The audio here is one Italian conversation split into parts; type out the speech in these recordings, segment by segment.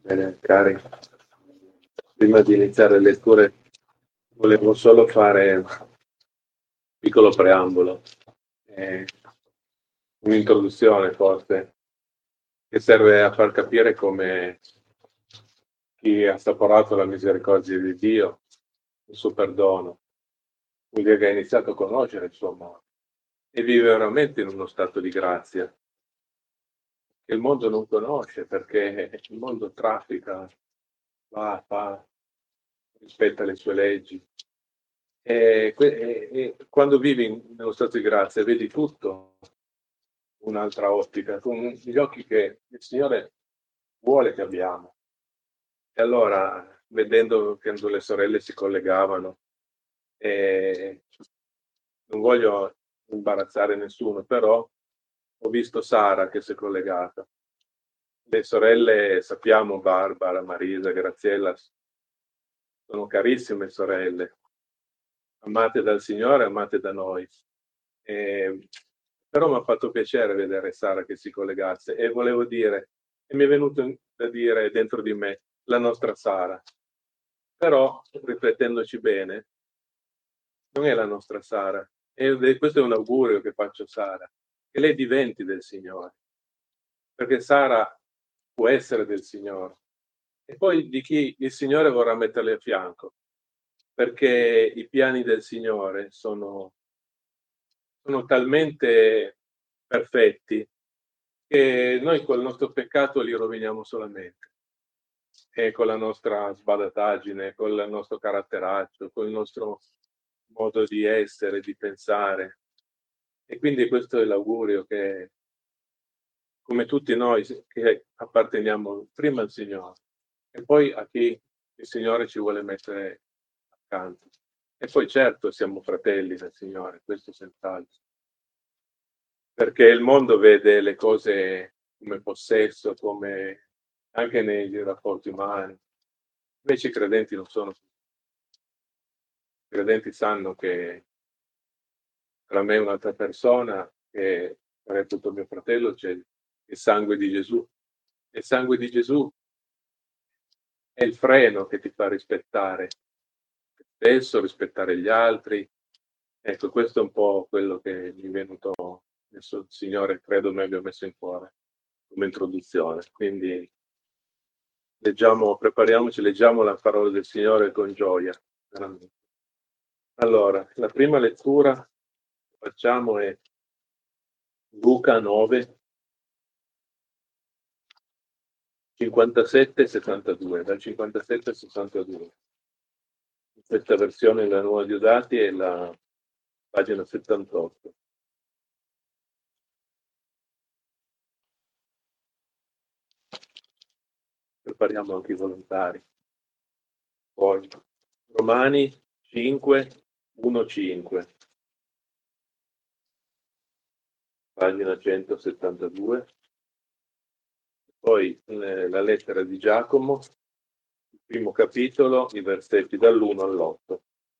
Bene, cari, prima di iniziare le letture volevo solo fare un piccolo preambolo, un'introduzione forse, che serve a far capire come chi ha assaporato la misericordia di Dio, il suo perdono, vuol dire che ha iniziato a conoscere il suo amore e vive veramente in uno stato di grazia che il mondo non conosce, perché il mondo traffica, fa, rispetta le sue leggi. E quando vivi nello stato di grazia vedi tutto un'altra ottica, con gli occhi che il Signore vuole che abbiamo. E allora, vedendo che le sorelle si collegavano, non voglio imbarazzare nessuno, però ho visto Sara che si è collegata. Le sorelle, sappiamo, Barbara, Marisa, Graziella, sono carissime sorelle, amate dal Signore, amate da noi. Però mi ha fatto piacere vedere Sara che si collegasse e volevo dire, e mi è venuto da dire dentro di me, la nostra Sara. Però, riflettendoci bene, non è la nostra Sara. E questo è un augurio che faccio a Sara, che lei diventi del Signore. Perché Sara può essere del Signore. E poi di chi il Signore vorrà metterle a fianco. Perché i piani del Signore sono talmente perfetti che noi col nostro peccato li roviniamo solamente, e con la nostra sbadataggine, con il nostro caratteraccio, con il nostro modo di essere, di pensare. E quindi questo è l'augurio che, come tutti noi che apparteniamo prima al Signore e poi a chi il Signore ci vuole mettere accanto. E poi certo siamo fratelli del Signore, questo senz'altro. Perché il mondo vede le cose come possesso, come anche nei rapporti umani. Invece i credenti non sono così. I credenti sanno che tra me e un'altra persona, che è reputo mio fratello, c'è il sangue di Gesù. E il sangue di Gesù è il freno che ti fa rispettare te stesso, rispettare gli altri. Ecco, questo è un po' quello che mi è venuto, adesso il Signore credo mi abbia messo in cuore come introduzione. Quindi prepariamoci, leggiamo la parola del Signore con gioia, veramente. Allora, la prima lettura che facciamo è Luca 9, 57-62, dal 57 al 62. In questa versione la Nuova Diodati è la pagina 78. Prepariamo anche i volontari. Poi Romani 5, 1-5, pagina 172. Poi la lettera di Giacomo, il primo capitolo, i versetti dall'1 all'8.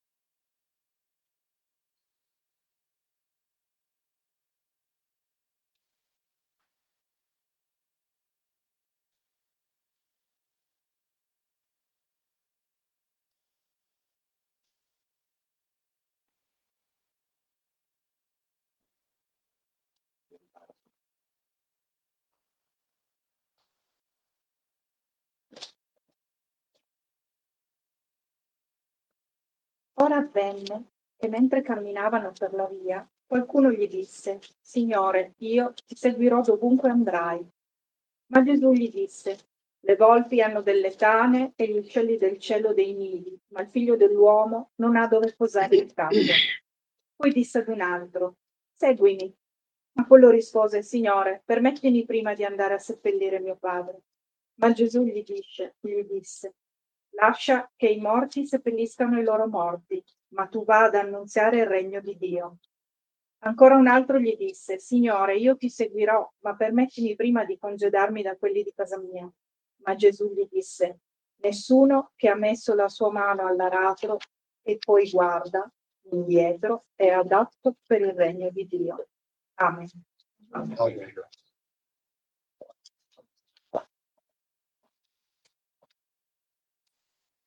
Ora avvenne che mentre camminavano per la via, qualcuno gli disse: Signore, io ti seguirò dovunque andrai. Ma Gesù gli disse: Le volpi hanno delle tane e gli uccelli del cielo dei nidi, ma il figlio dell'uomo non ha dove posare il capo. Poi disse ad un altro: Seguimi. Ma quello rispose: Signore, permettimi prima di andare a seppellire mio padre. Ma Gesù gli disse: Lascia che i morti seppelliscano i loro morti, ma tu va ad annunziare il regno di Dio. Ancora un altro gli disse: Signore, io ti seguirò, ma permettimi prima di congedarmi da quelli di casa mia. Ma Gesù gli disse: Nessuno che ha messo la sua mano all'aratro e poi guarda indietro è adatto per il regno di Dio. Amen. Amen.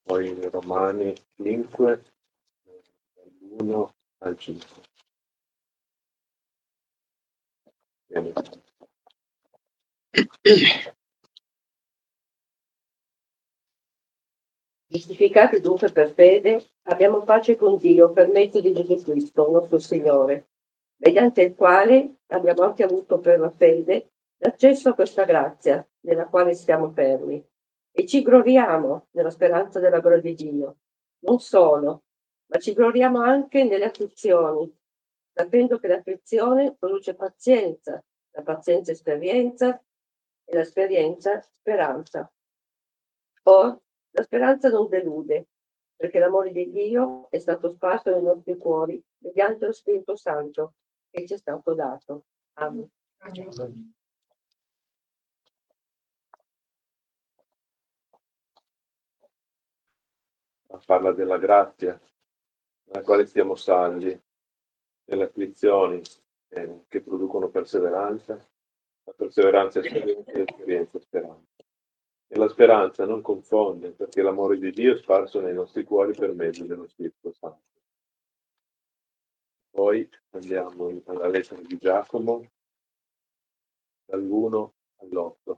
poi in Romani 5, dall'1 al 5. Bene. Giustificati dunque per fede, abbiamo pace con Dio per mezzo di Gesù Cristo, nostro Signore, mediante il quale abbiamo anche avuto per la fede l'accesso a questa grazia nella quale stiamo fermi e ci gloriamo nella speranza della gloria di Dio. Non solo, ma ci gloriamo anche nelle afflizioni, sapendo che l'afflizione produce pazienza, la pazienza esperienza e l'esperienza speranza. Or, la speranza non delude, perché l'amore di Dio è stato sparso nei nostri cuori mediante lo Spirito Santo che ci è stato dato. Amen. Parla della grazia nella quale stiamo salvi, delle afflizioni che producono perseveranza, la perseveranza è esperienza e l'esperienza è speranza. E la speranza non confonde, perché l'amore di Dio è sparso nei nostri cuori per mezzo dello Spirito Santo. Poi andiamo alla lettera di Giacomo, dall'1 all'8.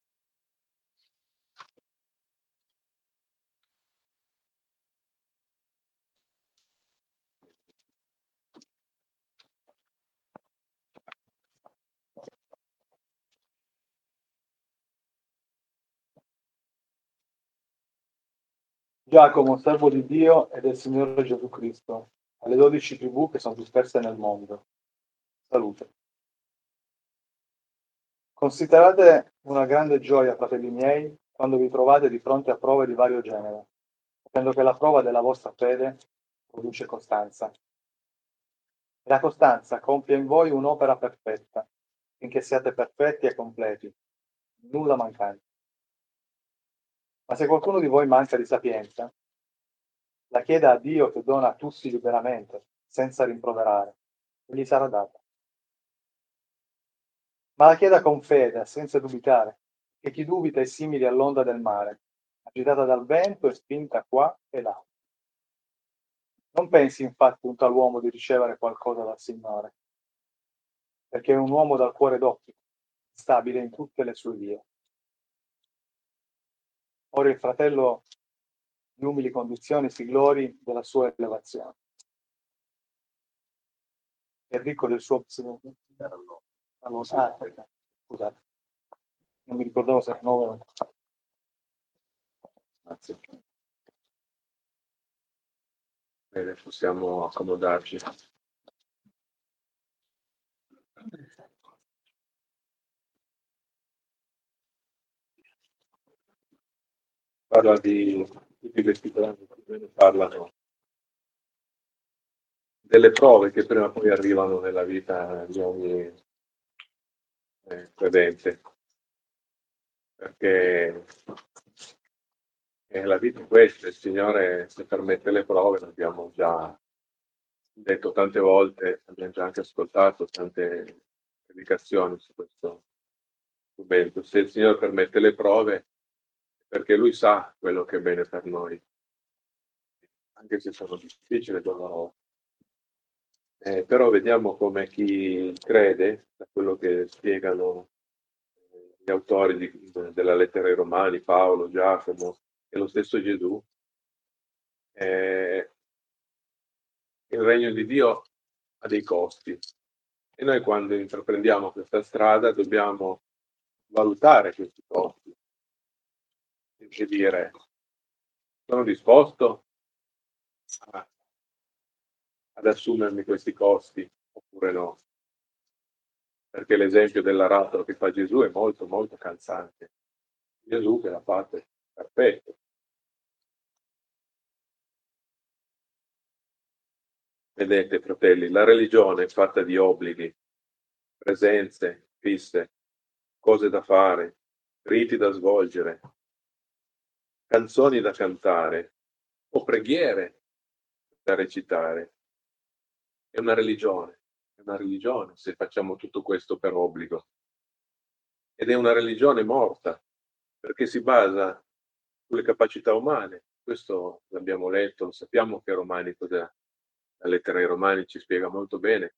Giacomo, servo di Dio e del Signore Gesù Cristo, alle 12 tribù che sono disperse nel mondo. Salute. Considerate una grande gioia, fratelli miei, quando vi trovate di fronte a prove di vario genere, sapendo che la prova della vostra fede produce costanza. E la costanza compie in voi un'opera perfetta, finché siate perfetti e completi, nulla mancante. Ma se qualcuno di voi manca di sapienza, la chieda a Dio che dona a tutti liberamente, senza rimproverare, e gli sarà data. Ma la chieda con fede, senza dubitare, che chi dubita è simile all'onda del mare, agitata dal vento e spinta qua e là. Non pensi infatti un tal uomo di ricevere qualcosa dal Signore, perché è un uomo dal cuore doppio, stabile in tutte le sue vie. Ora il fratello di umili condizioni si glori della sua elevazione. È ricco del suo... scusate, non mi ricordavo se era 9. Grazie. Bene, possiamo accomodarci. Parla di tutti questi brani che parlano delle prove che prima o poi arrivano nella vita di ogni credente, perché la vita è questa, il Signore se permette le prove, l'abbiamo già detto tante volte, abbiamo già anche ascoltato tante predicazioni su questo argomento. Se il Signore permette le prove, perché Lui sa quello che è bene per noi, anche se sono difficili e dolorose. Però vediamo come chi crede, da quello che spiegano gli autori della lettera ai Romani, Paolo, Giacomo e lo stesso Gesù, il regno di Dio ha dei costi e noi quando intraprendiamo questa strada dobbiamo valutare questi costi e dire: sono disposto ad assumermi questi costi oppure no? Perché l'esempio dell'aratro che fa Gesù è molto molto calzante. Gesù che l'ha fatto perfetto. Vedete, fratelli, la religione è fatta di obblighi, presenze fisse, cose da fare, riti da svolgere, canzoni da cantare o preghiere da recitare. È una religione se facciamo tutto questo per obbligo. Ed è una religione morta, perché si basa sulle capacità umane, questo l'abbiamo letto, lo sappiamo che Romani cos'è. La lettera ai Romani ci spiega molto bene.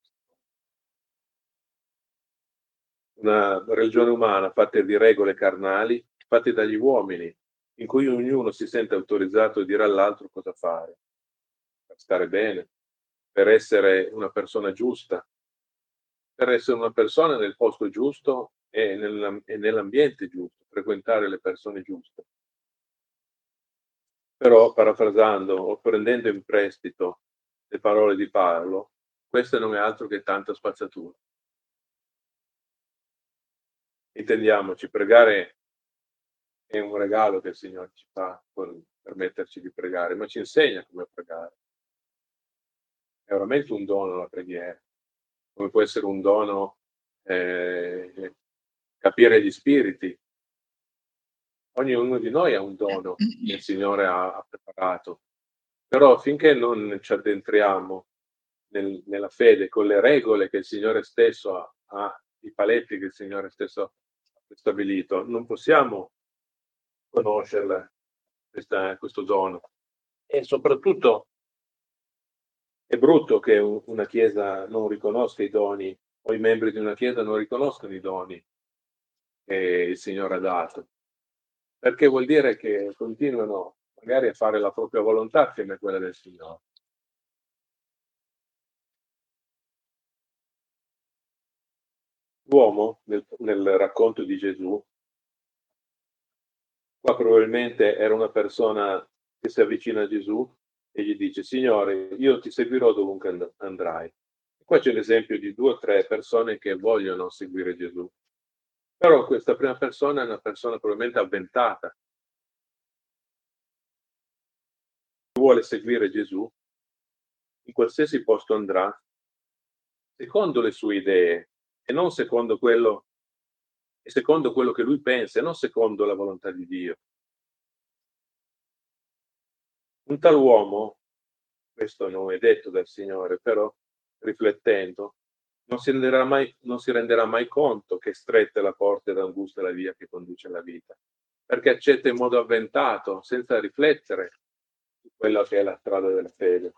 Una religione umana fatta di regole carnali, fatte dagli uomini, in cui ognuno si sente autorizzato a dire all'altro cosa fare, per stare bene, per essere una persona giusta, per essere una persona nel posto giusto e nell'ambiente giusto, frequentare le persone giuste. Però, parafrasando o prendendo in prestito le parole di Paolo, questa non è altro che tanta spazzatura. Intendiamoci, pregare è un regalo che il Signore ci fa per permetterci di pregare, ma ci insegna come pregare. È veramente un dono la preghiera, come può essere un dono capire gli spiriti. Ognuno di noi ha un dono che il Signore ha preparato, però finché non ci addentriamo nella fede con le regole che il Signore stesso ha, i paletti che il Signore stesso ha stabilito, non possiamo conoscerla, questo dono. E soprattutto è brutto che una Chiesa non riconosca i doni, o i membri di una Chiesa non riconoscano i doni che il Signore ha dato, perché vuol dire che continuano magari a fare la propria volontà assieme a quella del Signore. L'uomo, nel racconto di Gesù, qua probabilmente era una persona che si avvicina a Gesù e gli dice: Signore, io ti seguirò dovunque andrai. E qua c'è l'esempio di 2 o 3 persone che vogliono seguire Gesù. Però questa prima persona è una persona probabilmente avventata. Vuole seguire Gesù, in qualsiasi posto andrà, secondo le sue idee e non secondo quello che lui pensa e non secondo la volontà di Dio. Un tal uomo, questo non è detto dal Signore, però riflettendo, non si renderà mai conto che stretta è la porta ed angusta è la via che conduce alla vita, perché accetta in modo avventato, senza riflettere su quella che è la strada della fede.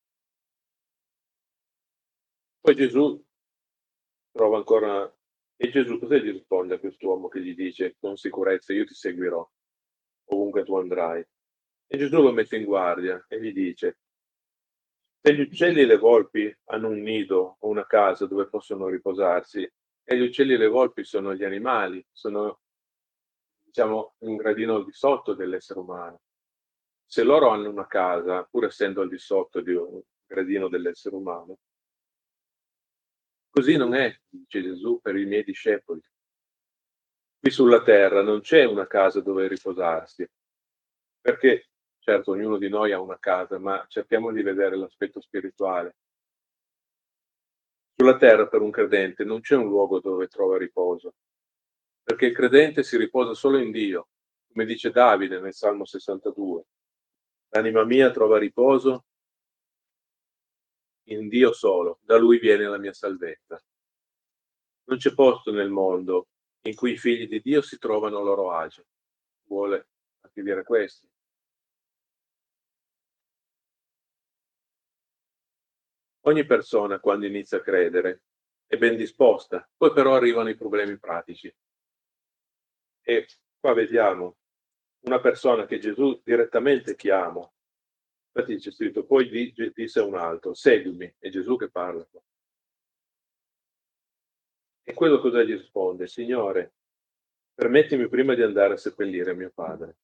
Poi Gesù trova ancora, e Gesù cosa gli risponde a quest'uomo che gli dice con sicurezza: io ti seguirò ovunque tu andrai? E Gesù lo mette in guardia e gli dice: se gli uccelli e le volpi hanno un nido o una casa dove possono riposarsi, e gli uccelli e le volpi sono gli animali, sono, diciamo, un gradino al di sotto dell'essere umano. Se loro hanno una casa, pur essendo al di sotto di un gradino dell'essere umano, così non è, dice Gesù, per i miei discepoli. Qui sulla terra non c'è una casa dove riposarsi, perché certo ognuno di noi ha una casa, ma cerchiamo di vedere l'aspetto spirituale. Sulla terra per un credente non c'è un luogo dove trova riposo, perché il credente si riposa solo in Dio, come dice Davide nel Salmo 62. L'anima mia trova riposo in Dio solo, da Lui viene la mia salvezza. Non c'è posto nel mondo in cui i figli di Dio si trovano a loro agio. Vuole anche dire questo. Ogni persona, quando inizia a credere, è ben disposta, poi però arrivano i problemi pratici. E qua vediamo una persona che Gesù direttamente chiama. Infatti c'è scritto: poi disse a un altro: seguimi. È Gesù che parla. E quello cosa gli risponde? Signore, permettimi prima di andare a seppellire mio padre.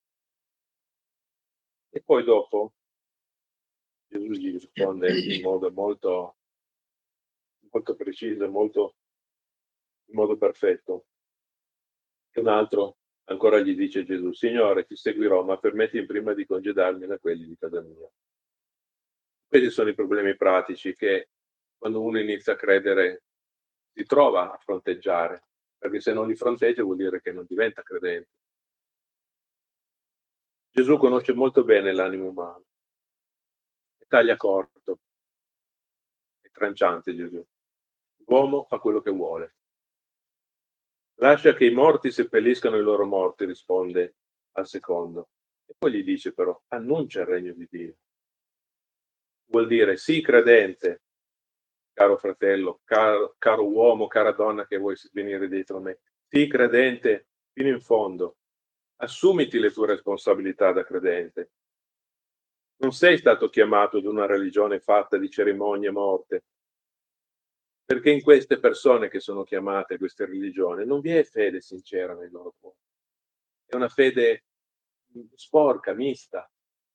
E poi dopo Gesù gli risponde in modo molto, molto preciso, in modo perfetto. E un altro ancora gli dice Gesù: Signore, ti seguirò, ma permettimi prima di congedarmi da quelli di casa mia. Questi sono i problemi pratici che, quando uno inizia a credere, si trova a fronteggiare, perché se non li fronteggia vuol dire che non diventa credente. Gesù conosce molto bene l'animo umano, e taglia corto, è tranciante Gesù. L'uomo fa quello che vuole. Lascia che i morti seppelliscano i loro morti, risponde al secondo. poi gli dice però, annuncia il regno di Dio. Vuol dire, sii credente, caro fratello, caro uomo, cara donna che vuoi venire dietro me, sii credente fino in fondo, assumiti le tue responsabilità da credente. Non sei stato chiamato ad una religione fatta di cerimonie morte, perché in queste persone che sono chiamate a queste religioni non vi è fede sincera nei loro cuori. È una fede sporca, mista,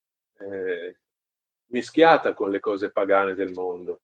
mischiata con le cose pagane del mondo.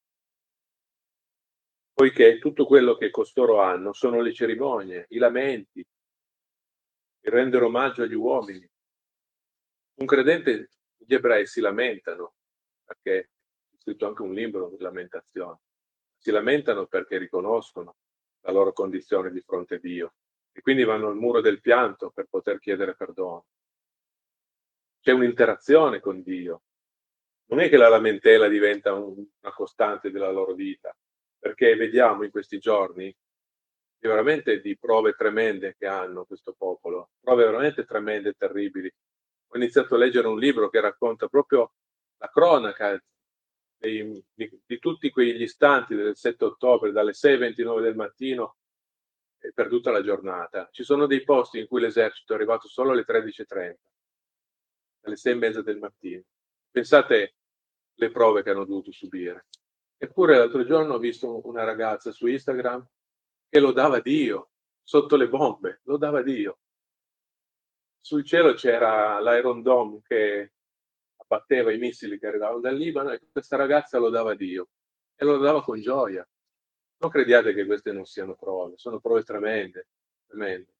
Poiché tutto quello che costoro hanno sono le cerimonie, i lamenti, il rendere omaggio agli uomini. Un credente, gli ebrei si lamentano, perché ho scritto anche un libro di lamentazione. Si lamentano perché riconoscono la loro condizione di fronte a Dio e quindi vanno al muro del pianto per poter chiedere perdono. C'è un'interazione con Dio. Non è che la lamentela diventa una costante della loro vita, perché vediamo in questi giorni veramente di prove tremende che hanno questo popolo, prove veramente tremende e terribili. Ho iniziato a leggere un libro che racconta proprio la cronaca di tutti quegli istanti del 7 ottobre, dalle 6:29 del mattino e per tutta la giornata. Ci sono dei posti in cui l'esercito è arrivato solo alle 13:30, alle 6:30 del mattino. Pensate le prove che hanno dovuto subire. Eppure l'altro giorno ho visto una ragazza su Instagram che lodava Dio, sotto le bombe, lodava Dio. Sul cielo c'era l'Iron Dome che abbatteva i missili che arrivavano dal Libano e questa ragazza lodava Dio e lo lodava con gioia. Non crediate che queste non siano prove, sono prove tremende, tremende.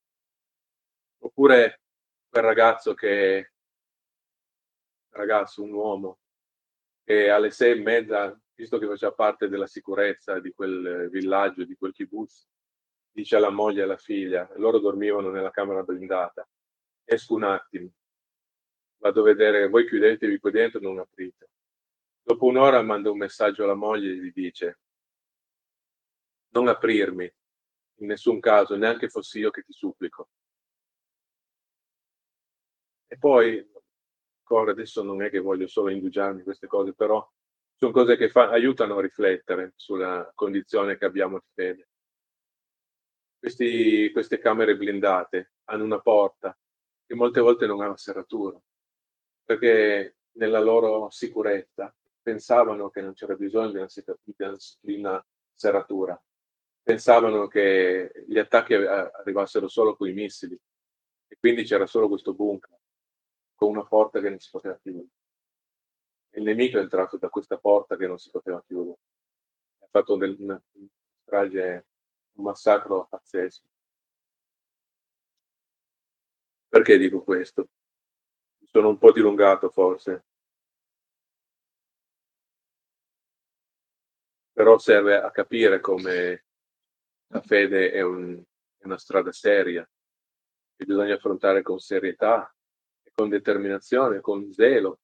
Oppure quel ragazzo, un uomo, che alle 6:30, visto che faceva parte della sicurezza di quel villaggio, di quel kibbutz, dice alla moglie e alla figlia, e loro dormivano nella camera blindata, esco un attimo, vado a vedere, voi chiudetevi qui dentro e non aprite. Dopo un'ora manda un messaggio alla moglie e gli dice, non aprirmi, in nessun caso, neanche fossi io che ti supplico. E poi, ancora adesso non è che voglio solo indugiarmi in queste cose, però sono cose che aiutano a riflettere sulla condizione che abbiamo di fede. Queste camere blindate hanno una porta che molte volte non ha la serratura, perché nella loro sicurezza pensavano che non c'era bisogno di una serratura, pensavano che gli attacchi arrivassero solo con i missili e quindi c'era solo questo bunker con una porta che non si poteva chiudere. Il nemico è entrato da questa porta che non si poteva chiudere. Ha fatto una strage, un massacro pazzesco. Perché dico questo? Mi sono un po' dilungato forse, però serve a capire come la fede è una strada seria, che bisogna affrontare con serietà, e con determinazione, con zelo.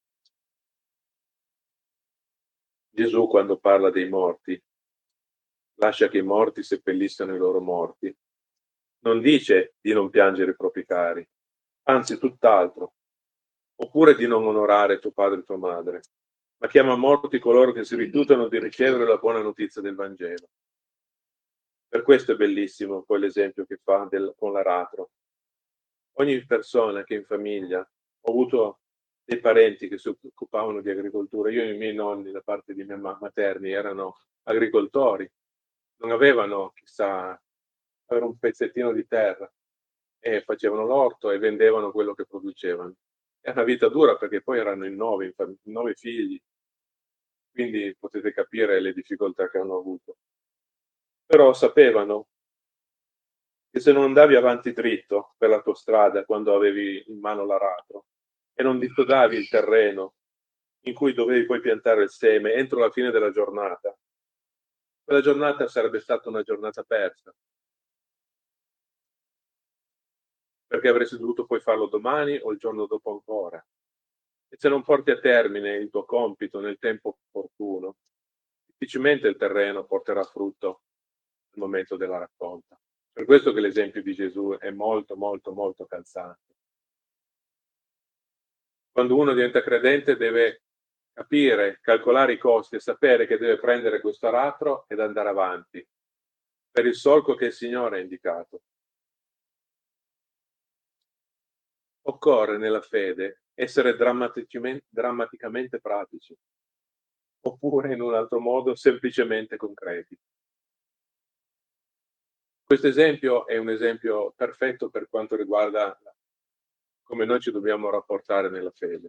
Gesù, quando parla dei morti, lascia che i morti seppelliscano i loro morti. Non dice di non piangere i propri cari, anzi tutt'altro, oppure di non onorare tuo padre e tua madre, ma chiama morti coloro che si rifiutano di ricevere la buona notizia del Vangelo. Per questo è bellissimo poi l'esempio che fa con l'aratro. Ogni persona che in famiglia, ho avuto dei parenti che si occupavano di agricoltura, io e i miei nonni da parte di miei materni erano agricoltori, non avevano chissà, avevano un pezzettino di terra e facevano l'orto e vendevano quello che producevano. È una vita dura perché poi erano in 9 figli, quindi potete capire le difficoltà che hanno avuto. Però sapevano che se non andavi avanti dritto per la tua strada quando avevi in mano l'aratro e non disputavi il terreno in cui dovevi poi piantare il seme entro la fine della giornata, quella giornata sarebbe stata una giornata persa, perché avresti dovuto poi farlo domani o il giorno dopo ancora. E se non porti a termine il tuo compito nel tempo opportuno, difficilmente il terreno porterà frutto al momento della raccolta. Per questo che l'esempio di Gesù è molto, molto, molto calzante. Quando uno diventa credente deve capire, calcolare i costi e sapere che deve prendere questo aratro ed andare avanti per il solco che il Signore ha indicato. Occorre nella fede essere drammaticamente pratici, oppure in un altro modo semplicemente concreti. Questo esempio è un esempio perfetto per quanto riguarda come noi ci dobbiamo rapportare nella fede.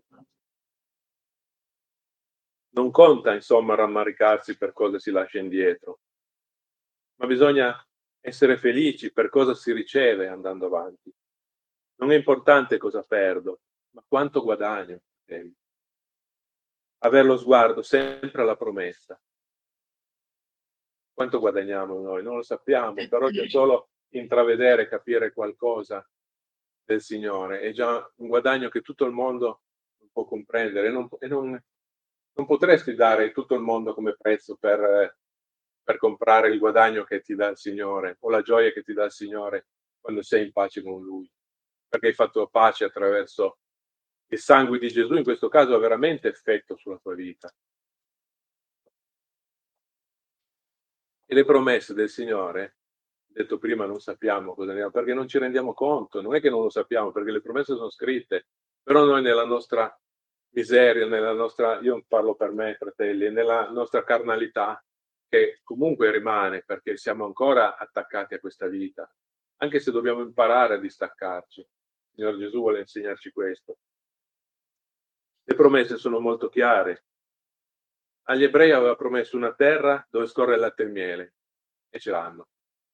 Non conta, insomma, rammaricarsi per cosa si lascia indietro, ma bisogna essere felici per cosa si riceve andando avanti. Non è importante cosa perdo, ma quanto guadagno. Avere lo sguardo sempre alla promessa. Quanto guadagniamo noi? Non lo sappiamo, però già solo intravedere, capire qualcosa del Signore è già un guadagno che tutto il mondo non può comprendere. Non potresti dare tutto il mondo come prezzo per comprare il guadagno che ti dà il Signore o la gioia che ti dà il Signore quando sei in pace con Lui, perché hai fatto pace attraverso il sangue di Gesù. In questo caso ha veramente effetto sulla tua vita. E le promesse del Signore, detto prima, non sappiamo cosa andiamo, perché non ci rendiamo conto. Non è che non lo sappiamo, perché le promesse sono scritte, però noi nella nostra miseria, io parlo per me, fratelli, nella nostra carnalità, che comunque rimane, perché siamo ancora attaccati a questa vita, anche se dobbiamo imparare a distaccarci. Il Signore Gesù vuole insegnarci questo. Le promesse sono molto chiare. Agli ebrei aveva promesso una terra dove scorre il latte e il miele, e ce l'hanno.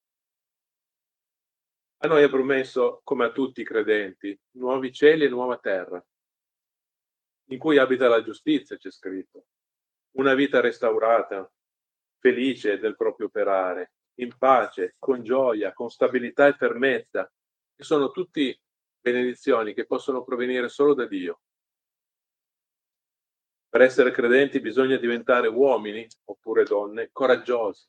A noi ha promesso, come a tutti i credenti, nuovi cieli e nuova terra, in cui abita la giustizia, c'è scritto. Una vita restaurata, felice del proprio operare, in pace, con gioia, con stabilità e fermezza, che sono tutti benedizioni che possono provenire solo da Dio. Per essere credenti bisogna diventare uomini, oppure donne, coraggiosi.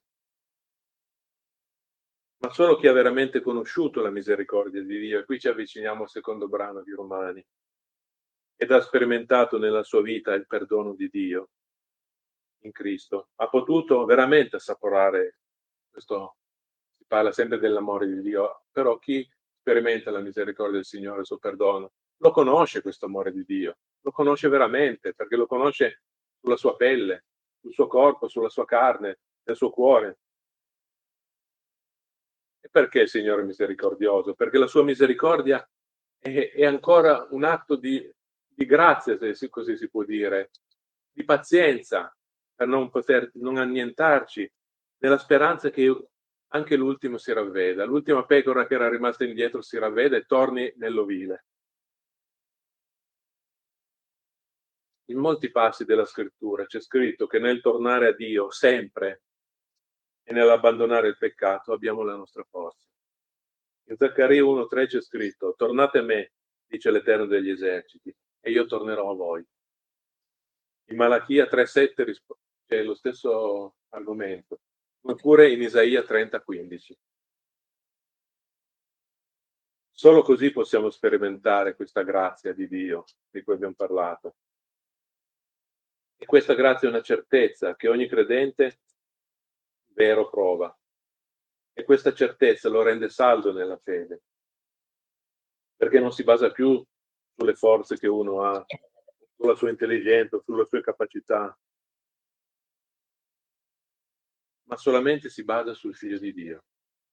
Ma solo chi ha veramente conosciuto la misericordia di Dio, e qui ci avviciniamo al secondo brano di Romani, ed ha sperimentato nella sua vita il perdono di Dio in Cristo, ha potuto veramente assaporare questo. Si parla sempre dell'amore di Dio, però chi sperimenta la misericordia del Signore, il suo perdono, lo conosce questo amore di Dio, lo conosce veramente, perché lo conosce sulla sua pelle, sul suo corpo, sulla sua carne, nel suo cuore. E perché il Signore è misericordioso? Perché la sua misericordia è ancora un atto di grazia, se così si può dire, di pazienza, per non annientarci, nella speranza che anche l'ultimo si ravveda, l'ultima pecora che era rimasta indietro si ravveda e torni nell'ovile. In molti passi della scrittura c'è scritto che nel tornare a Dio sempre e nell'abbandonare il peccato abbiamo la nostra forza. In Zaccaria 1,3 c'è scritto: tornate a me, dice l'Eterno degli eserciti, e io tornerò a voi. In Malachia 3,7 c'è lo stesso argomento, oppure in Isaia 30,15. Solo così possiamo sperimentare questa grazia di Dio di cui abbiamo parlato. E questa grazia è una certezza che ogni credente vero prova. E questa certezza lo rende saldo nella fede, perché non si basa più sulle forze che uno ha, sulla sua intelligenza, sulle sue capacità, ma solamente si basa sul Figlio di Dio.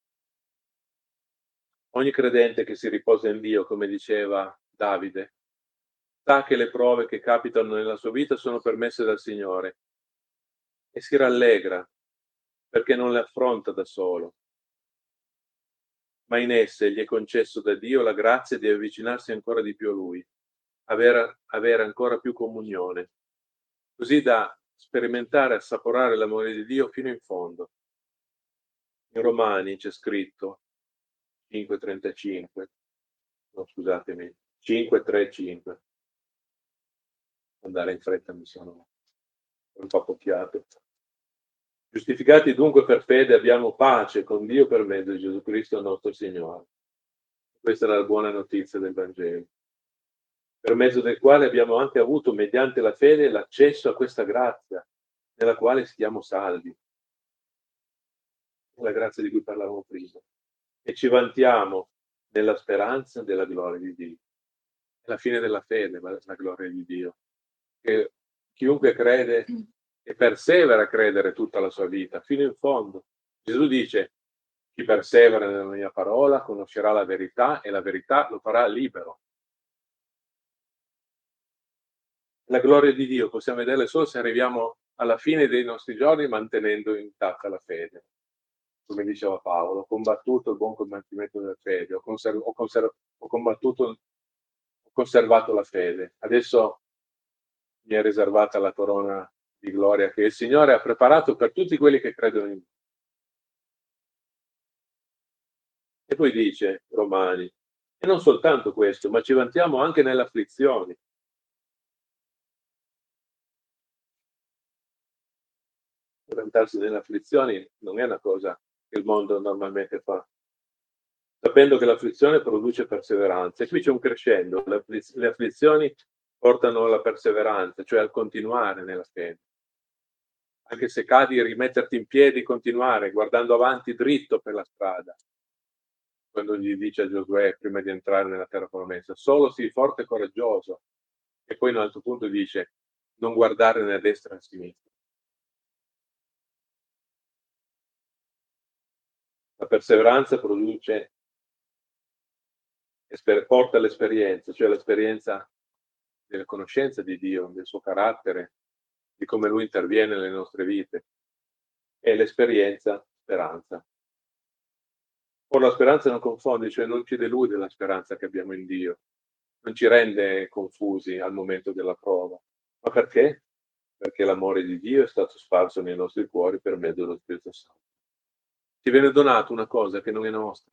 Ogni credente che si riposa in Dio, come diceva Davide, sa che le prove che capitano nella sua vita sono permesse dal Signore e si rallegra perché non le affronta da solo, ma in esse gli è concesso da Dio la grazia di avvicinarsi ancora di più a Lui, avere ancora più comunione, così da sperimentare e assaporare l'amore di Dio fino in fondo. In Romani c'è scritto 5,35, no scusatemi, 5,3,5. Andare in fretta mi sono un po' pocchiato. Giustificati dunque per fede abbiamo pace con Dio per mezzo di Gesù Cristo nostro Signore. Questa è la buona notizia del Vangelo. per mezzo del quale abbiamo anche avuto, mediante la fede, l'accesso a questa grazia, nella quale siamo salvi. La grazia di cui parlavamo prima. E ci vantiamo nella speranza della gloria di Dio. È la fine della fede, la gloria di Dio. Che chiunque crede e persevera a credere tutta la sua vita, fino in fondo. Gesù dice: chi persevera nella mia parola conoscerà la verità e la verità lo farà libero. La gloria di Dio possiamo vederla solo se arriviamo alla fine dei nostri giorni mantenendo intatta la fede. Come diceva Paolo, ho combattuto il buon combattimento della fede, ho conservato la fede. Adesso mi è riservata la corona di gloria che il Signore ha preparato per tutti quelli che credono in me. E poi dice, Romani, e non soltanto questo, ma ci vantiamo anche nelle afflizioni. Vantarsi nelle afflizioni non è una cosa che il mondo normalmente fa, sapendo che l'afflizione produce perseveranza. E qui c'è un crescendo, le afflizioni portano alla perseveranza, cioè al continuare nella fede. Anche se cadi, rimetterti in piedi, continuare, guardando avanti dritto per la strada. Quando gli dice a Giosuè, prima di entrare nella terra promessa, solo sii forte e coraggioso. E poi in un altro punto dice, non guardare né a destra né a sinistra. La perseveranza porta all'esperienza, cioè l'esperienza della conoscenza di Dio, del suo carattere, di come Lui interviene nelle nostre vite. E l'esperienza, speranza. Ora la speranza non confonde, cioè non ci delude la speranza che abbiamo in Dio, non ci rende confusi al momento della prova. Ma perché? Perché l'amore di Dio è stato sparso nei nostri cuori per mezzo dello Spirito Santo. Ci viene donato una cosa che non è nostra.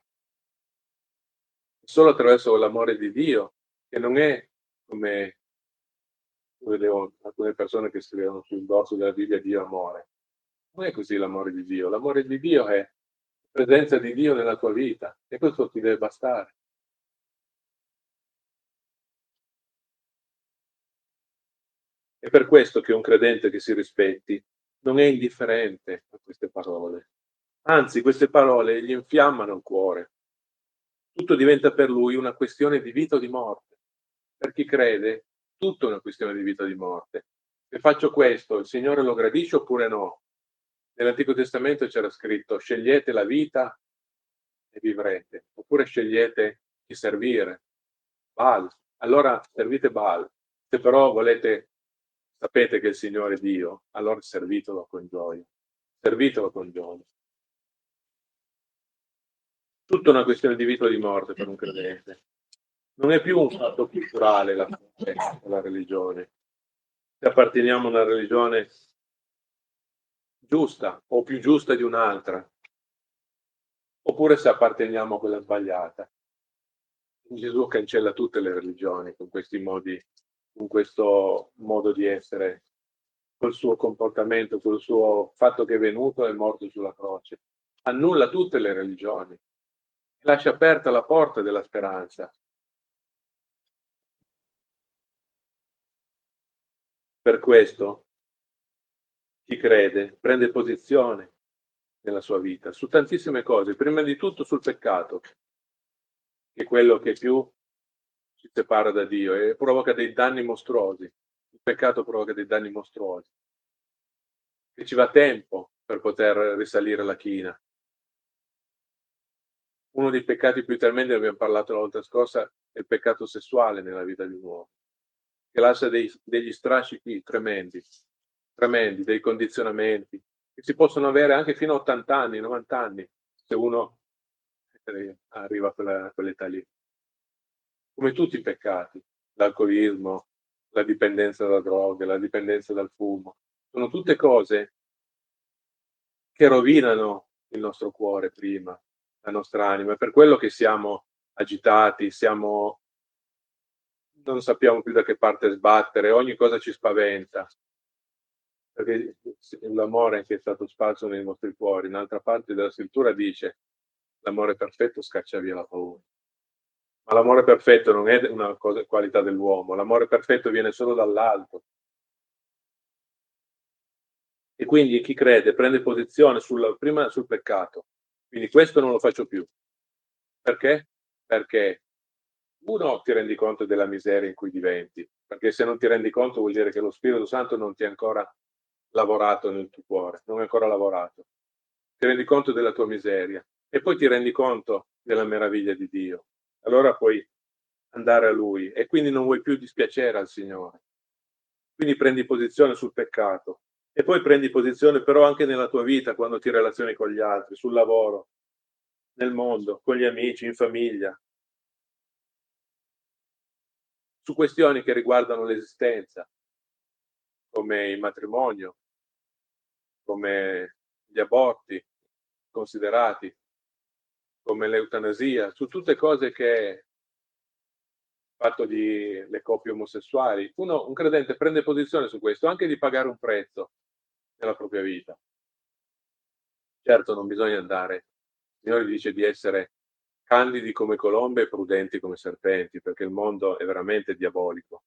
Solo attraverso l'amore di Dio, che non è come vedevo alcune persone che scrivono sul dorso della Bibbia Dio amore. Non è così l'amore di Dio. L'amore di Dio è la presenza di Dio nella tua vita e questo ti deve bastare. È per questo che un credente che si rispetti non è indifferente a queste parole. Anzi, queste parole gli infiammano il cuore. Tutto diventa per lui una questione di vita o di morte. Per chi crede, tutto è una questione di vita o di morte. Se faccio questo, il Signore lo gradisce oppure no? Nell'Antico Testamento c'era scritto: scegliete la vita e vivrete, oppure scegliete di servire Baal. Allora servite Baal. Se però sapete che il Signore è Dio, allora servitelo con gioia. Servitelo con gioia. Tutta una questione di vita o di morte per un credente. Non è più un fatto culturale la religione. Se apparteniamo a una religione giusta o più giusta di un'altra, oppure se apparteniamo a quella sbagliata. Gesù cancella tutte le religioni con questi modi, con questo modo di essere, col suo comportamento, col suo fatto che è venuto e è morto sulla croce. Annulla tutte le religioni e lascia aperta la porta della speranza. Per questo chi crede prende posizione nella sua vita su tantissime cose, prima di tutto sul peccato, che è quello che più ci separa da Dio e provoca dei danni mostruosi. Il peccato provoca dei danni mostruosi. E ci va tempo per poter risalire la china. Uno dei peccati più tremendi, abbiamo parlato la volta scorsa, è il peccato sessuale nella vita di un uomo, che lascia degli strascichi tremendi, dei condizionamenti, che si possono avere anche fino a 80 anni, 90 anni, se uno arriva a quell'età lì. Come tutti i peccati, l'alcolismo, la dipendenza da droghe, la dipendenza dal fumo, sono tutte cose che rovinano il nostro cuore prima, la nostra anima. È per quello che siamo agitati, non sappiamo più da che parte sbattere, ogni cosa ci spaventa. Perché l'amore che è stato sparso nei nostri cuori, in altra parte della scrittura dice: l'amore perfetto scaccia via la paura. Ma l'amore perfetto non è una qualità dell'uomo, l'amore perfetto viene solo dall'alto. E quindi chi crede prende posizione prima sul peccato. Quindi questo non lo faccio più. Perché? Perché uno, ti rendi conto della miseria in cui diventi, perché se non ti rendi conto vuol dire che lo Spirito Santo non ti ha ancora lavorato nel tuo cuore, non è ancora lavorato. Ti rendi conto della tua miseria e poi ti rendi conto della meraviglia di Dio. Allora puoi andare a Lui e quindi non vuoi più dispiacere al Signore. Quindi prendi posizione sul peccato e poi prendi posizione però anche nella tua vita, quando ti relazioni con gli altri, sul lavoro, nel mondo, con gli amici, in famiglia, su questioni che riguardano l'esistenza, come il matrimonio, come gli aborti considerati, come l'eutanasia, su tutte cose che fatto di le coppie omosessuali. Un credente prende posizione su questo, anche di pagare un prezzo nella propria vita. Certo, non bisogna andare. Il Signore dice di essere candidi come colombe e prudenti come serpenti, perché il mondo è veramente diabolico.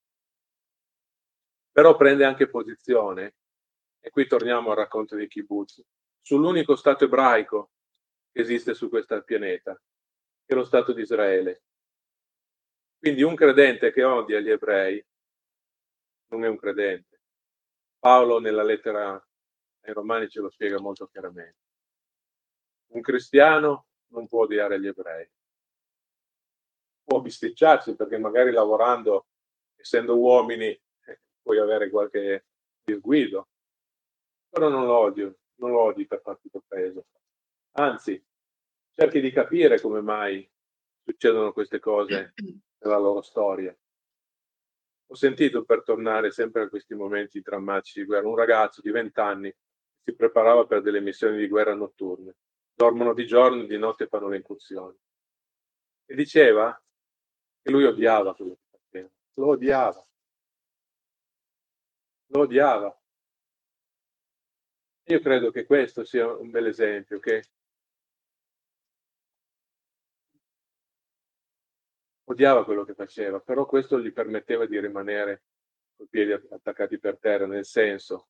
Però prende anche posizione, e qui torniamo al racconto di Kibbutz, sull'unico Stato ebraico che esiste su questo pianeta, che è lo Stato di Israele. Quindi un credente che odia gli ebrei non è un credente. Paolo nella lettera ai Romani ce lo spiega molto chiaramente. Un cristiano non può odiare gli ebrei. Può bisticciarsi perché magari lavorando, essendo uomini, puoi avere qualche disguido. Però non lo odi per partito preso. Anzi, cerchi di capire come mai succedono queste cose nella loro storia. Ho sentito, per tornare sempre a questi momenti drammatici di guerra, un ragazzo di 20 anni si preparava per delle missioni di guerra notturne. Dormono di giorno e di notte fanno le incursioni. E diceva che lui odiava quello che faceva. Lo odiava. Lo odiava. Io credo che questo sia un bel esempio, che odiava quello che faceva, però questo gli permetteva di rimanere coi piedi attaccati per terra, nel senso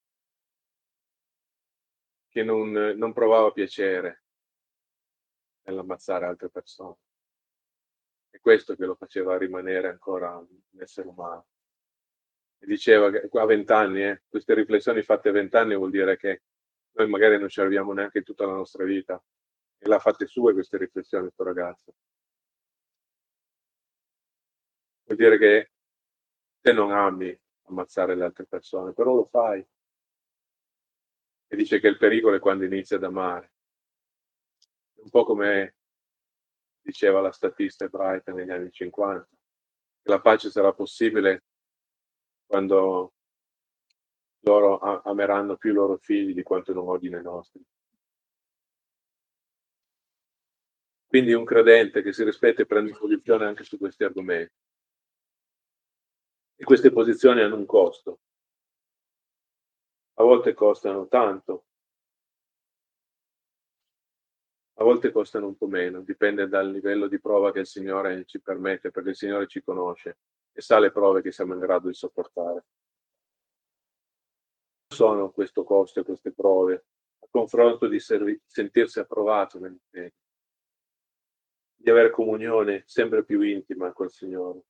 che non provava piacere nell'ammazzare altre persone. È questo che lo faceva rimanere ancora un essere umano. E diceva che a 20 anni, queste riflessioni fatte a 20 anni vuol dire che noi magari non ci arriviamo neanche tutta la nostra vita. E l'ha fatte sue queste riflessioni, questo ragazzo. Vuol dire che te non ami ammazzare le altre persone, però lo fai. E dice che il pericolo è quando inizi ad amare. Un po' come diceva la statista ebraica negli anni 50, che la pace sarà possibile quando loro ameranno più i loro figli di quanto non odino i nostri. Quindi un credente che si rispetta e prende posizione anche su questi argomenti. E queste posizioni hanno un costo. A volte costano tanto, a volte costano un po' meno, dipende dal livello di prova che il Signore ci permette, perché il Signore ci conosce e sa le prove che siamo in grado di sopportare. Sono questo costo e queste prove a confronto di sentirsi approvato nel fede, di avere comunione sempre più intima col Signore.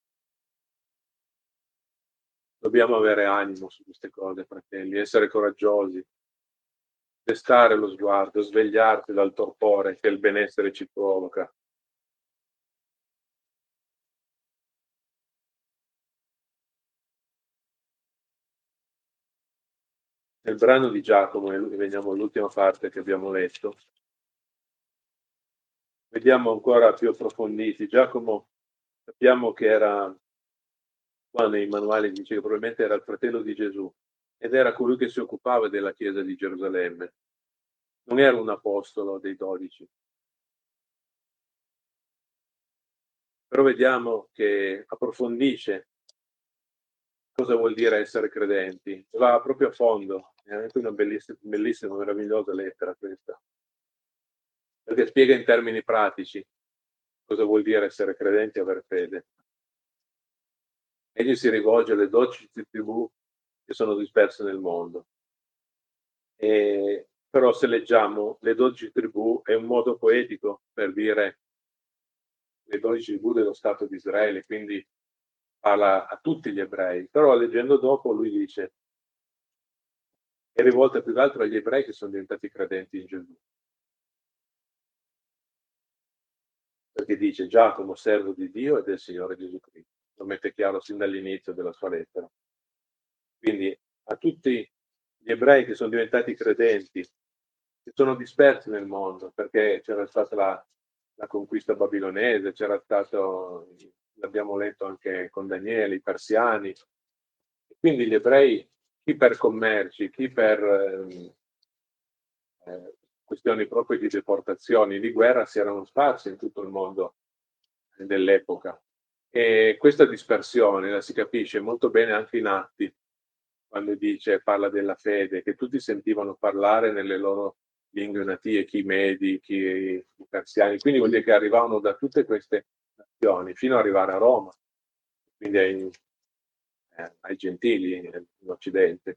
Dobbiamo avere animo su queste cose, fratelli, essere coraggiosi, destare lo sguardo, svegliarti dal torpore che il benessere ci provoca. Nel brano di Giacomo, e veniamo all'ultima parte che abbiamo letto, vediamo ancora più approfonditi. Giacomo sappiamo che era, qua nei manuali dice che probabilmente era il fratello di Gesù ed era colui che si occupava della chiesa di Gerusalemme. Non era un apostolo dei 12. Però vediamo che approfondisce cosa vuol dire essere credenti. Va proprio a fondo. È anche una bellissima, meravigliosa lettera questa. Perché spiega in termini pratici cosa vuol dire essere credenti e avere fede. Egli si rivolge alle 12 tribù che sono disperse nel mondo. Però se leggiamo le 12 tribù è un modo poetico per dire le 12 tribù dello Stato di Israele, quindi parla a tutti gli ebrei. Però leggendo dopo lui dice è rivolta più che altro agli ebrei che sono diventati credenti in Gesù. Perché dice Giacomo, servo di Dio e del Signore Gesù Cristo. Lo mette chiaro sin dall'inizio della sua lettera. Quindi a tutti gli ebrei che sono diventati credenti, che sono dispersi nel mondo, perché c'era stata la conquista babilonese, c'era stato, l'abbiamo letto anche con Daniele, i persiani. Quindi gli ebrei, chi per commerci, chi per questioni proprio di deportazioni, di guerra, si erano sparsi in tutto il mondo dell'epoca. E questa dispersione la si capisce molto bene anche in Atti, quando parla della fede, che tutti sentivano parlare nelle loro lingue natie, chi Medi, chi i persiani, quindi vuol dire che arrivavano da tutte queste nazioni fino ad arrivare a Roma, quindi ai gentili in Occidente.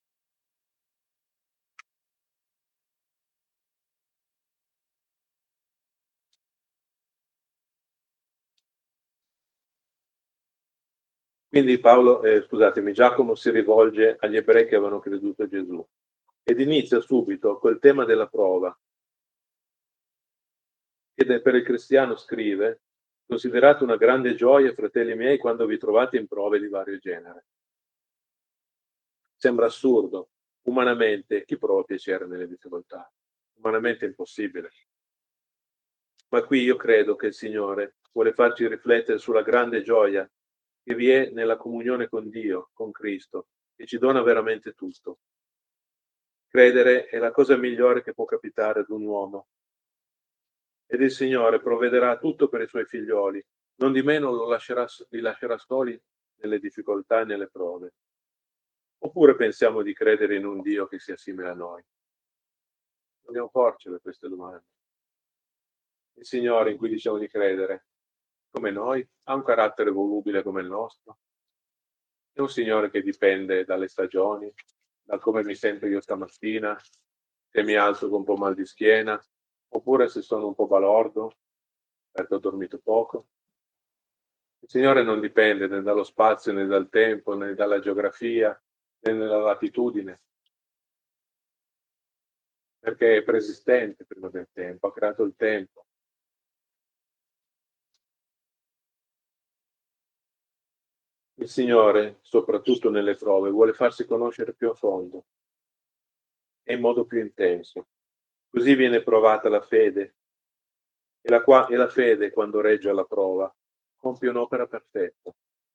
Quindi Giacomo si rivolge agli ebrei che avevano creduto a Gesù ed inizia subito col tema della prova. Ed per il cristiano scrive: considerate una grande gioia, fratelli miei, quando vi trovate in prove di vario genere. Sembra assurdo. Umanamente, chi prova piacere nelle difficoltà? Umanamente è impossibile. Ma qui io credo che il Signore vuole farci riflettere sulla grande gioia che vi è nella comunione con Dio, con Cristo, che ci dona veramente tutto. Credere è la cosa migliore che può capitare ad un uomo. Ed il Signore provvederà tutto per i suoi figlioli, non di meno li lascerà soli nelle difficoltà e nelle prove. Oppure pensiamo di credere in un Dio che sia simile a noi? Dobbiamo porcele queste domande. Il Signore in cui diciamo di credere, come noi, ha un carattere volubile come il nostro? È un Signore che dipende dalle stagioni, da come mi sento io stamattina, se mi alzo con un po' mal di schiena, oppure se sono un po' balordo, perché ho dormito poco. Il Signore non dipende né dallo spazio, né dal tempo, né dalla geografia, né dalla latitudine, perché è preesistente prima del tempo, ha creato il tempo. Il Signore, soprattutto nelle prove, vuole farsi conoscere più a fondo e in modo più intenso. Così viene provata la fede e la fede, quando regge alla prova, compie un'opera perfetta.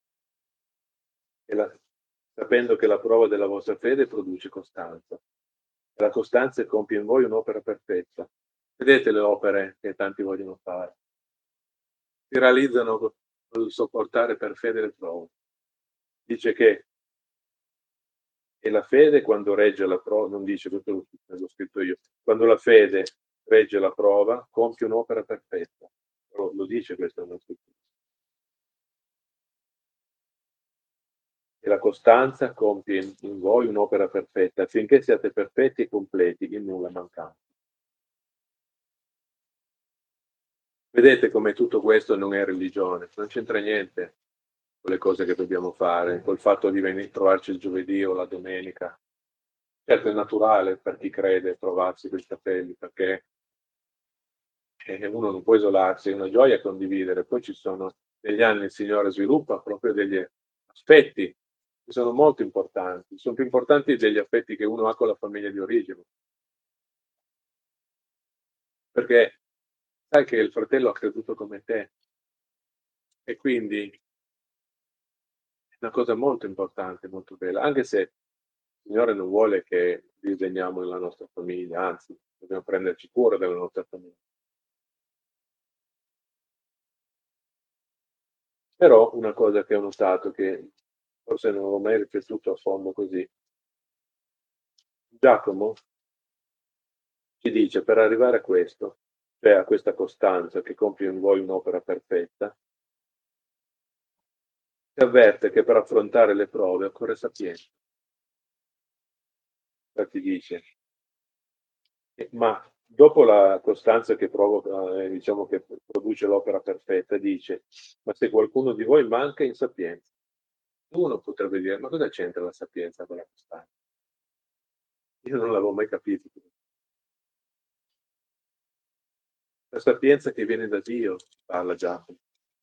Sapendo che la prova della vostra fede produce costanza. E la costanza compie in voi un'opera perfetta. Vedete le opere che tanti vogliono fare? Si realizzano col sopportare per fede le prove. Dice che e la fede quando regge la prova, non dice questo l'ho scritto io, quando la fede regge la prova compie un'opera perfetta. Lo dice questo nella scrittura. E la costanza compie in voi un'opera perfetta, affinché siate perfetti e completi, in nulla mancanti. Vedete come tutto questo non è religione, non c'entra niente con le cose che dobbiamo fare, col fatto di venire a trovarci il giovedì o la domenica. Certo è naturale per chi crede trovarsi quei capelli, perché uno non può isolarsi, è una gioia condividere. Poi ci sono, negli anni il Signore sviluppa proprio degli aspetti che sono molto importanti, sono più importanti degli affetti che uno ha con la famiglia di origine. Perché sai che il fratello ha creduto come te e quindi è una cosa molto importante, molto bella, anche se il Signore non vuole che disegniamo la nostra famiglia, anzi, dobbiamo prenderci cura della nostra famiglia. Però una cosa che ho notato, che forse non ho mai riflettuto a fondo così, Giacomo ci dice per arrivare a questo, cioè a questa costanza che compie in voi un'opera perfetta, si avverte che per affrontare le prove occorre sapienza. Infatti dice, ma dopo la costanza che provoca, diciamo che produce l'opera perfetta, dice, ma se qualcuno di voi manca in sapienza, uno potrebbe dire, ma cosa c'entra la sapienza con la costanza? Io non l'avevo mai capito. La sapienza che viene da Dio, parla Giacomo,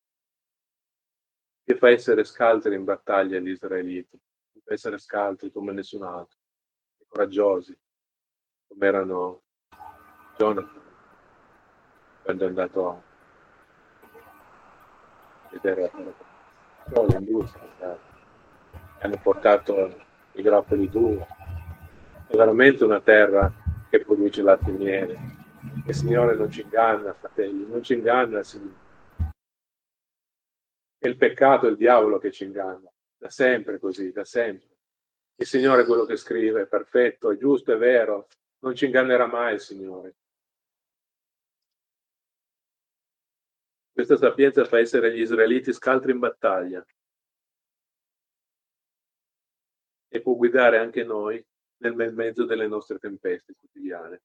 che fa essere scaltri in battaglia gli israeliti, che fa essere scaltri come nessun altro, e coraggiosi, come erano Giona quando è andato a vedere la terra l'industria, hanno portato i grappoli duri. È veramente una terra che produce latte e miele. Il Signore non ci inganna, fratelli, non ci inganna il Signore. È il peccato, è il diavolo che ci inganna, da sempre così, da sempre. Il Signore è quello che scrive, è perfetto, è giusto, è vero, non ci ingannerà mai il Signore. Questa sapienza fa essere gli israeliti scaltri in battaglia e può guidare anche noi nel mezzo delle nostre tempeste quotidiane.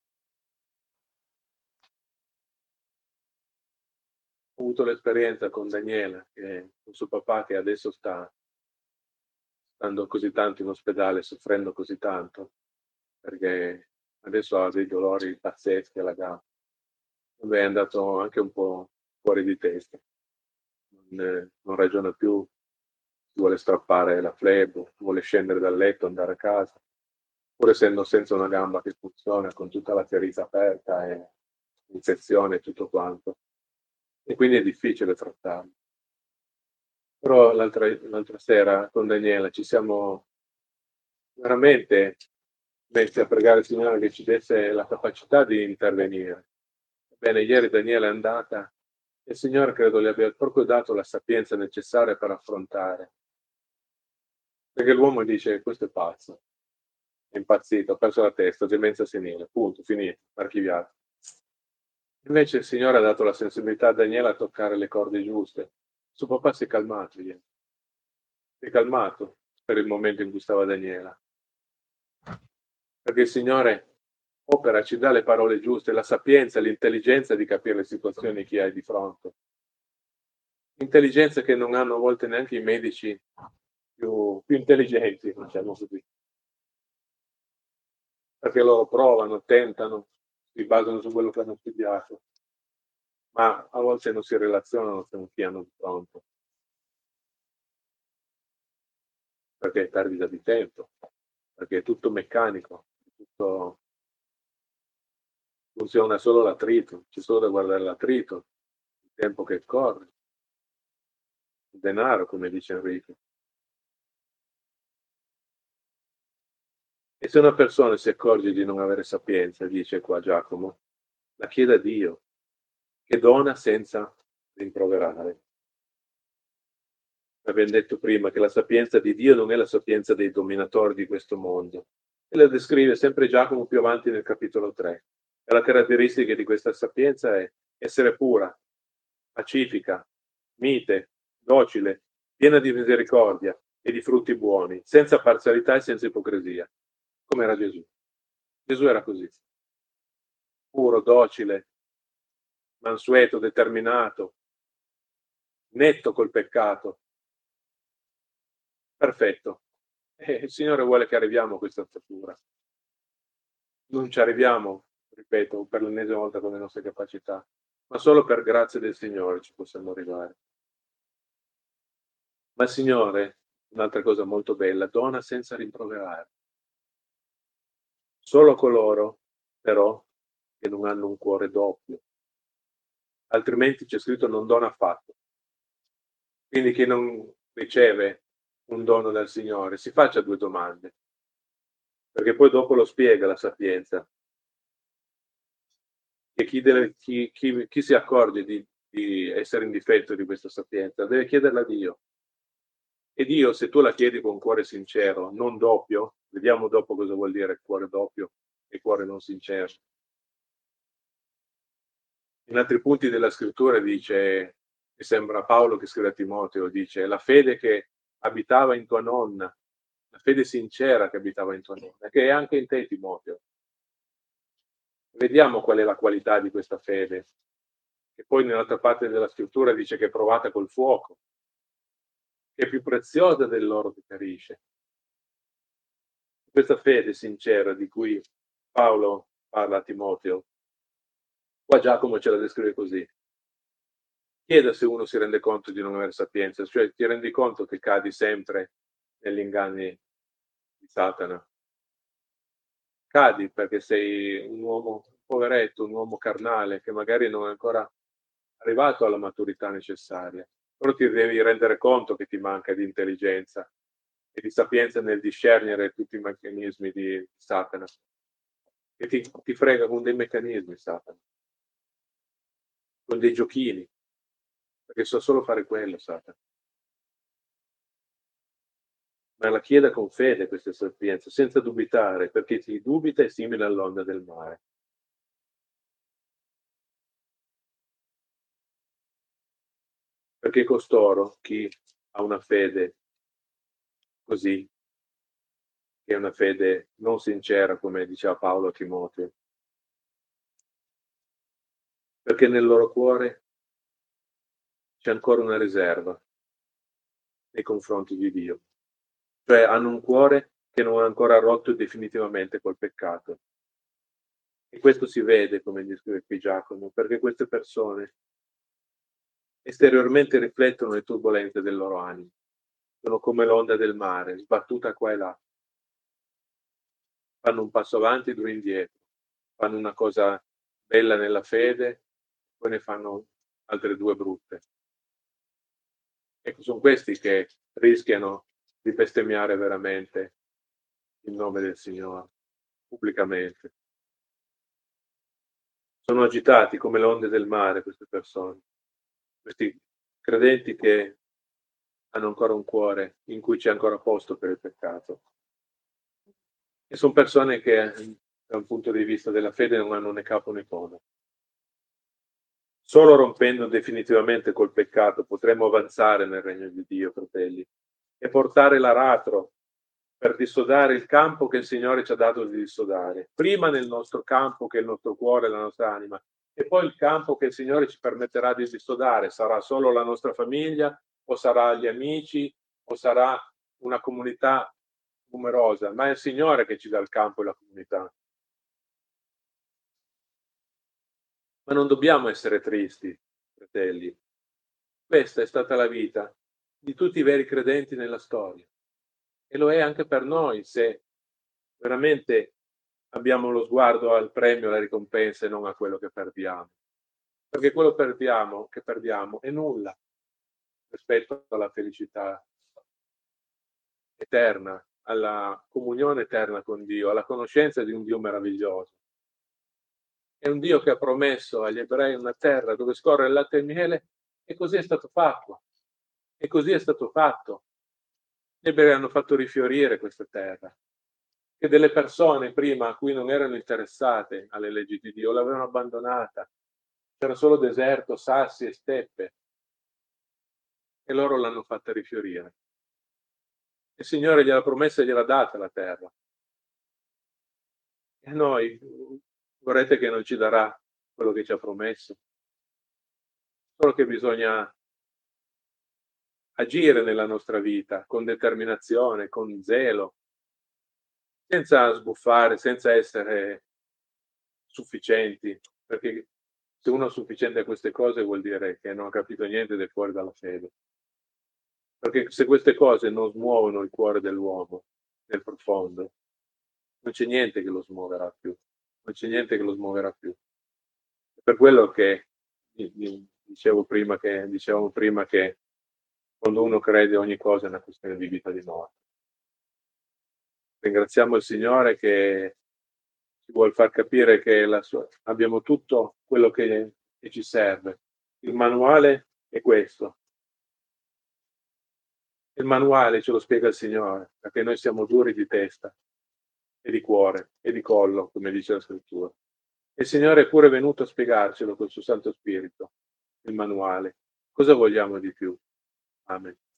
Ho avuto l'esperienza con Daniela, con suo papà che adesso sta stando così tanto in ospedale, soffrendo così tanto, perché adesso ha dei dolori pazzeschi alla gamba. È andato anche un po' fuori di testa, non ragiona più, si vuole strappare la flebo, vuole scendere dal letto, andare a casa, pur essendo senza una gamba che funziona, con tutta la ferita aperta e infezione e tutto quanto. E quindi è difficile trattarlo. Però l'altra sera con Daniela ci siamo veramente messi a pregare il Signore che ci desse la capacità di intervenire. Bene, ieri Daniela è andata e il Signore credo le abbia proprio dato la sapienza necessaria per affrontare. Perché l'uomo dice, questo è pazzo, è impazzito, ha perso la testa, demenza senile, punto, finito, archiviato. Invece il Signore ha dato la sensibilità a Daniela a toccare le corde giuste. Suo papà si è calmato ieri. Si è calmato per il momento in cui stava Daniela. Perché il Signore opera, ci dà le parole giuste, la sapienza, l'intelligenza di capire le situazioni che hai di fronte. Intelligenza che non hanno a volte neanche i medici più intelligenti, diciamo così. Perché loro provano, tentano, si basano su quello che hanno studiato, ma a volte non si relazionano con chi hanno di fronte. Perché è perdita di tempo, perché è tutto meccanico, tutto funziona solo l'attrito, c'è solo da guardare l'attrito, il tempo che corre, il denaro, come dice Enrico. E se una persona si accorge di non avere sapienza, dice qua Giacomo, la chieda a Dio, che dona senza rimproverare. Abbiamo detto prima che la sapienza di Dio non è la sapienza dei dominatori di questo mondo. E la descrive sempre Giacomo più avanti nel capitolo 3. E la caratteristica di questa sapienza è essere pura, pacifica, mite, docile, piena di misericordia e di frutti buoni, senza parzialità e senza ipocrisia, come era Gesù. Gesù era così, puro, docile, mansueto, determinato, netto col peccato, perfetto. E il Signore vuole che arriviamo a questa statura. Non ci arriviamo, ripeto, per l'ennesima volta con le nostre capacità, ma solo per grazia del Signore ci possiamo arrivare. Ma il Signore, un'altra cosa molto bella, dona senza rimproverare. Solo coloro, però, che non hanno un cuore doppio. Altrimenti c'è scritto non dona affatto. Quindi chi non riceve un dono dal Signore si faccia due domande, perché poi dopo lo spiega la sapienza. E chi si accorge di essere in difetto di questa sapienza deve chiederla a Dio. E Dio, se tu la chiedi con cuore sincero, non doppio, vediamo dopo cosa vuol dire cuore doppio e cuore non sincero. In altri punti della scrittura dice, mi sembra Paolo che scrive a Timoteo, dice la fede che abitava in tua nonna, la fede sincera che abitava in tua nonna, che è anche in te, Timoteo. Vediamo qual è la qualità di questa fede, che poi nell'altra parte della scrittura dice che è provata col fuoco, che è più preziosa dell'oro che perisce. Questa fede sincera di cui Paolo parla a Timoteo, qua Giacomo ce la descrive così. Chieda se uno si rende conto di non avere sapienza, cioè ti rendi conto che cadi sempre negli inganni di Satana. Cadi perché sei un uomo poveretto, un uomo carnale che magari non è ancora arrivato alla maturità necessaria, però ti devi rendere conto che ti manca di intelligenza e di sapienza nel discernere tutti i meccanismi di Satana. E ti frega con dei meccanismi Satana, con dei giochini, perché so solo fare quello Satana. Ma la chieda con fede questa sapienza, senza dubitare, perché chi dubita è simile all'onda del mare. Perché costoro, chi ha una fede così, che è una fede non sincera, come diceva Paolo a Timoteo, perché nel loro cuore c'è ancora una riserva nei confronti di Dio. Cioè hanno un cuore che non ha ancora rotto definitivamente col peccato. E questo si vede, come descrive qui Giacomo, perché queste persone esteriormente riflettono le turbolenze del loro animo. Sono come l'onda del mare, sbattuta qua e là. Fanno un passo avanti e due indietro. Fanno una cosa bella nella fede, poi ne fanno altre due brutte. Ecco, sono questi che rischiano di bestemmiare veramente il nome del Signore, pubblicamente. Sono agitati come le onde del mare queste persone, questi credenti che hanno ancora un cuore in cui c'è ancora posto per il peccato. E sono persone che da un punto di vista della fede non hanno né capo né coda. Solo rompendo definitivamente col peccato potremo avanzare nel regno di Dio, fratelli, e portare l'aratro per dissodare il campo che il Signore ci ha dato di dissodare. Prima nel nostro campo, che è il nostro cuore, la nostra anima, e poi il campo che il Signore ci permetterà di dissodare. Sarà solo la nostra famiglia, o sarà gli amici, o sarà una comunità numerosa, ma è il Signore che ci dà il campo e la comunità. Ma non dobbiamo essere tristi, fratelli. Questa è stata la vita di tutti i veri credenti nella storia. E lo è anche per noi, se veramente abbiamo lo sguardo al premio, alla ricompensa e non a quello che perdiamo. Perché quello che perdiamo è nulla rispetto alla felicità eterna, alla comunione eterna con Dio, alla conoscenza di un Dio meraviglioso. È un Dio che ha promesso agli ebrei una terra dove scorre il latte e il miele, e così è stato fatto. E così è stato fatto. Gli ebrei hanno fatto rifiorire questa terra, che delle persone prima a cui non erano interessate alle leggi di Dio l'avevano abbandonata. C'era solo deserto, sassi e steppe, e loro l'hanno fatta rifiorire. Il Signore gliela promessa e gliela data la terra. E noi vorrete che non ci darà quello che ci ha promesso? Solo che bisogna agire nella nostra vita con determinazione, con zelo, senza sbuffare, senza essere sufficienti, perché se uno è sufficiente a queste cose vuol dire che non ha capito niente ed è fuori dalla fede. Perché se queste cose non smuovono il cuore dell'uomo nel profondo, non c'è niente che lo smuoverà più. Non c'è niente che lo smuoverà più. È per quello che dicevamo prima che quando uno crede ogni cosa è una questione di vita e di morte. Ringraziamo il Signore che ci vuol far capire che abbiamo tutto quello che ci serve. Il manuale è questo. Il manuale ce lo spiega il Signore, perché noi siamo duri di testa e di cuore e di collo, come dice la scrittura. Il Signore è pure venuto a spiegarcelo col suo Santo Spirito, il manuale. Cosa vogliamo di più? Amen.